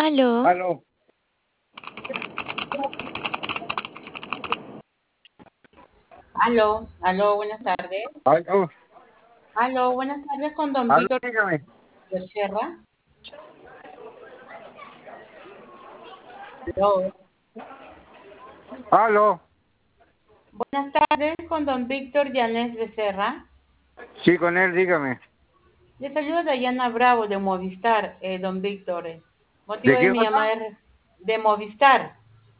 Aló, Aló, Aló, buenas tardes. aló, Aló, buenas tardes con don aló, Víctor dígame. Becerra. Aló. Aló, Buenas tardes con don Víctor Yanés Becerra. sí, con él, dígame. Le saluda Dayana Bravo de Movistar, don Víctor. Motivo ¿De de qué mi cosa? llamada es de Movistar.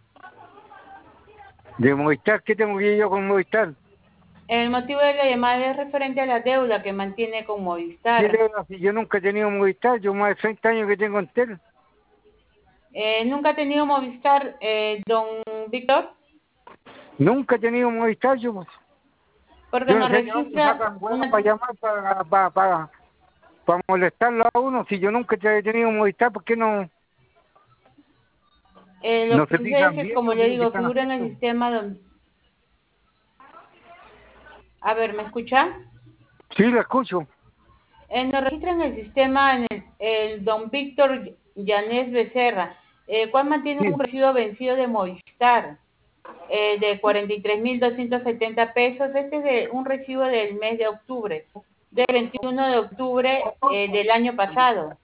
¿De Movistar? ¿Qué tengo que ir yo con Movistar? El motivo de la llamada es referente a la deuda que mantiene con ¿Qué Movistar. deuda? Si yo nunca he tenido Movistar, yo más de 30 años que tengo Entel. ¿Nunca ha tenido Movistar, don Víctor? Nunca he tenido Movistar, yo, pues. Porque Yo no nos sé de dónde registra sacan huevos para una... llamar, para molestarlo a uno. Si yo nunca he tenido Movistar, ¿por qué no lo que se sucede es fijan que, bien como lo le que digo, están figura en el haciendo? sistema don... A ver, ¿me escucha? Sí, lo escucho. Nos registra en el sistema el don Víctor Yanés Becerra, cual mantiene Sí, un recibo vencido de Movistar de 43.270 pesos. Este es un recibo del mes de octubre, del 21 de octubre del año pasado.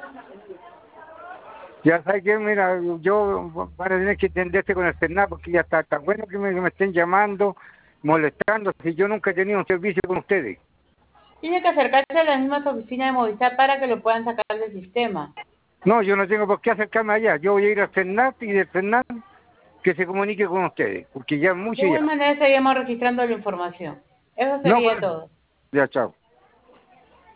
ya sabes que, mira, yo voy a tener que entenderte con el Senado porque ya está tan bueno que me estén llamando, molestando, si yo nunca he tenido un servicio con ustedes. Tiene que acercarse a las mismas oficinas de Movistar para que lo puedan sacar del sistema. No, yo no tengo por qué acercarme allá, yo voy a ir al Senat y del Senat que se comunique con ustedes, porque ya es De mucho igual ya. manera seguimos registrando la información. Eso No, sería todo. ya, chao.